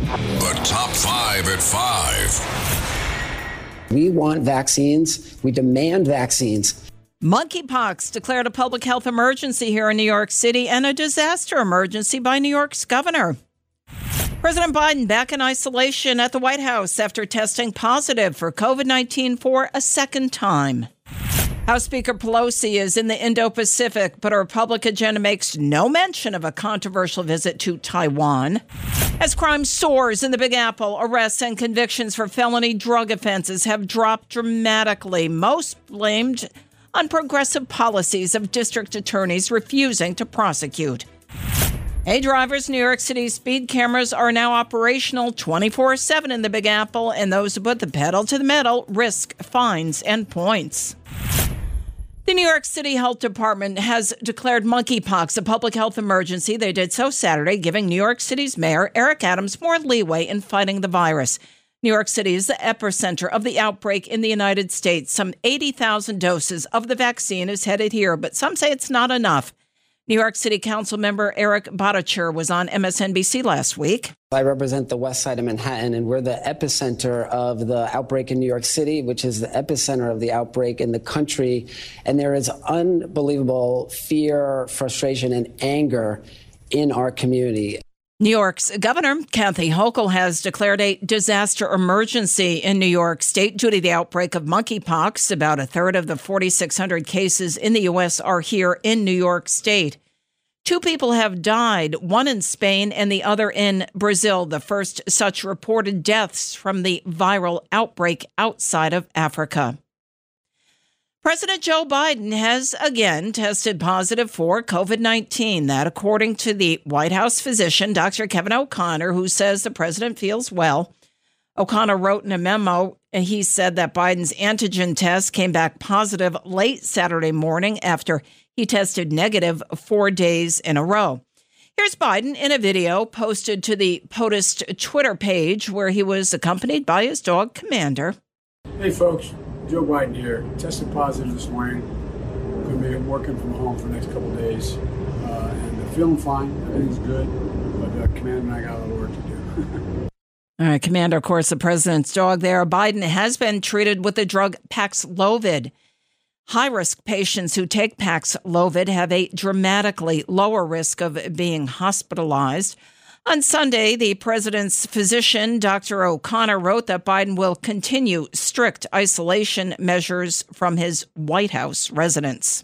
The top 5 at 5. We want vaccines. We demand vaccines. Monkeypox declared a public health emergency here in New York City and a disaster emergency by New York's governor. President Biden back in isolation at the White House after testing positive for COVID-19 for a second time. House Speaker Pelosi is in the Indo-Pacific, but her public agenda makes no mention of a controversial visit to Taiwan. As crime soars in the Big Apple, arrests and convictions for felony drug offenses have dropped dramatically, most blamed on progressive policies of district attorneys refusing to prosecute. Hey, drivers, New York City speed cameras are now operational 24/7 in the Big Apple, and those who put the pedal to the metal risk fines and points. The New York City Health Department has declared monkeypox a public health emergency. They did so Saturday, giving New York City's Mayor Eric Adams more leeway in fighting the virus. New York City is the epicenter of the outbreak in the United States. Some 80,000 doses of the vaccine is headed here, but some say it's not enough. New York City Council member Eric Botticher was on MSNBC last week. I represent the west side of Manhattan, and we're the epicenter of the outbreak in New York City, which is the epicenter of the outbreak in the country. And there is unbelievable fear, frustration, and anger in our community. New York's Governor Kathy Hochul has declared a disaster emergency in New York State due to the outbreak of monkeypox. About a third of the 4,600 cases in the U.S. are here in New York State. 2 people have died, one in Spain and the other in Brazil, the first such reported deaths from the viral outbreak outside of Africa. President Joe Biden has again tested positive for COVID-19. That, according to the White House physician, Dr. Kevin O'Connor, who says the president feels well. O'Connor wrote in a memo, and he said that Biden's antigen test came back positive late Saturday morning after he tested negative 4 days in a row. Here's Biden in a video posted to the POTUS Twitter page where he was accompanied by his dog, Commander. Hey, folks. Joe Biden here. Tested positive this morning. Going to be working from home for the next couple of days. And feeling fine. Everything's good. But Commander and I got a lot of work to do. All right, Commander, of course, the president's dog there. Biden has been treated with the drug Paxlovid. High-risk patients who take Paxlovid have a dramatically lower risk of being hospitalized. On Sunday, the president's physician, Dr. O'Connor, wrote that Biden will continue strict isolation measures from his White House residence.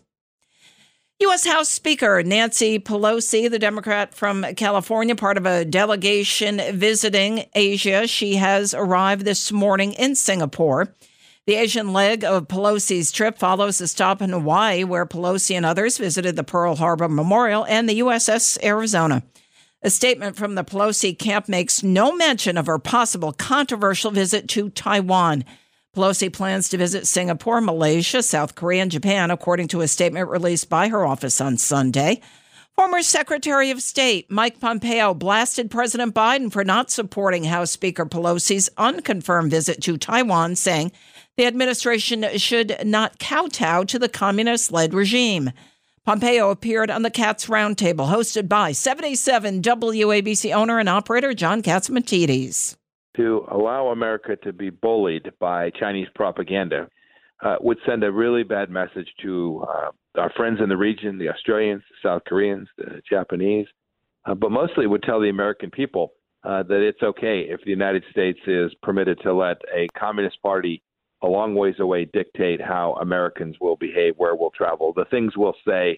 U.S. House Speaker Nancy Pelosi, the Democrat from California, part of a delegation visiting Asia. She has arrived this morning in Singapore. The Asian leg of Pelosi's trip follows a stop in Hawaii, where Pelosi and others visited the Pearl Harbor Memorial and the USS Arizona. A statement from the Pelosi camp makes no mention of her possible controversial visit to Taiwan. Pelosi plans to visit Singapore, Malaysia, South Korea, and Japan, according to a statement released by her office on Sunday. Former Secretary of State Mike Pompeo blasted President Biden for not supporting House Speaker Pelosi's unconfirmed visit to Taiwan, saying the administration should not kowtow to the communist-led regime. Pompeo appeared on the Katz Roundtable, hosted by 77 WABC owner and operator John Catsimatidis. To allow America to be bullied by Chinese propaganda would send a really bad message to our friends in the region, the Australians, the South Koreans, the Japanese, but mostly would tell the American people that it's okay if the United States is permitted to let a communist party a long ways away dictate how Americans will behave, where we'll travel, the things we'll say.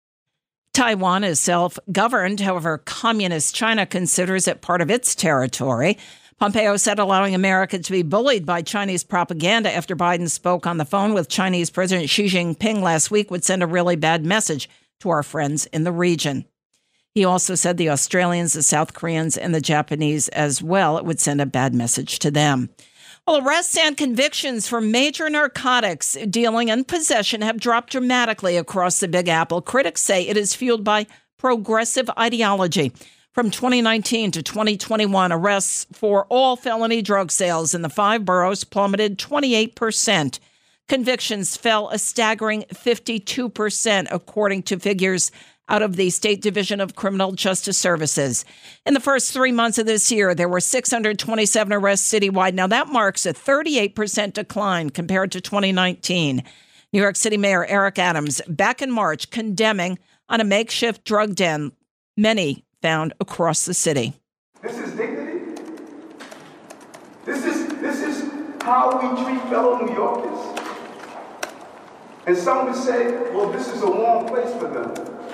Taiwan is self-governed. However, communist China considers it part of its territory. Pompeo said allowing America to be bullied by Chinese propaganda after Biden spoke on the phone with Chinese President Xi Jinping last week would send a really bad message to our friends in the region. He also said the Australians, the South Koreans, and the Japanese as well, it would send a bad message to them. Well, arrests and convictions for major narcotics dealing and possession have dropped dramatically across the Big Apple. Critics say it is fueled by progressive ideology. From 2019 to 2021, arrests for all felony drug sales in the 5 boroughs plummeted 28%. Convictions fell a staggering 52%, according to figures out of the State Division of Criminal Justice Services. In the first 3 months of this year, there were 627 arrests citywide. Now, that marks a 38% decline compared to 2019. New York City Mayor Eric Adams, back in March, condemning on a makeshift drug den many found across the city. This is dignity. This is how we treat fellow New Yorkers. And some would say, well, this is a warm place for them.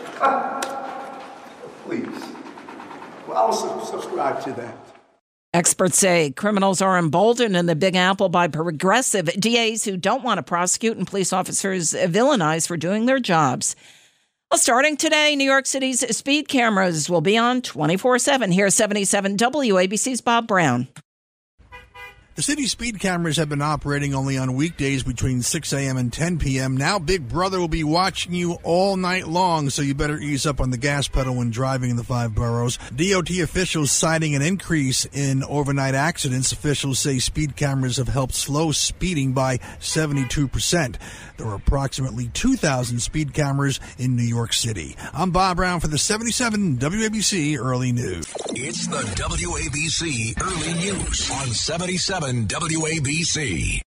Please. Well, I'll subscribe to that. Experts say criminals are emboldened in the Big Apple by progressive DAs who don't want to prosecute and police officers villainized for doing their jobs. Well, starting today, New York City's speed cameras will be on 24/7. Here's 77 WABC's Bob Brown. The city's speed cameras have been operating only on weekdays between 6 a.m. and 10 p.m. Now Big Brother will be watching you all night long, so you better ease up on the gas pedal when driving in the 5 boroughs. DOT officials citing an increase in overnight accidents. Officials say speed cameras have helped slow speeding by 72%. There are approximately 2,000 speed cameras in New York City. I'm Bob Brown for the 77 WABC Early News. It's the WABC Early News on 77 WABC.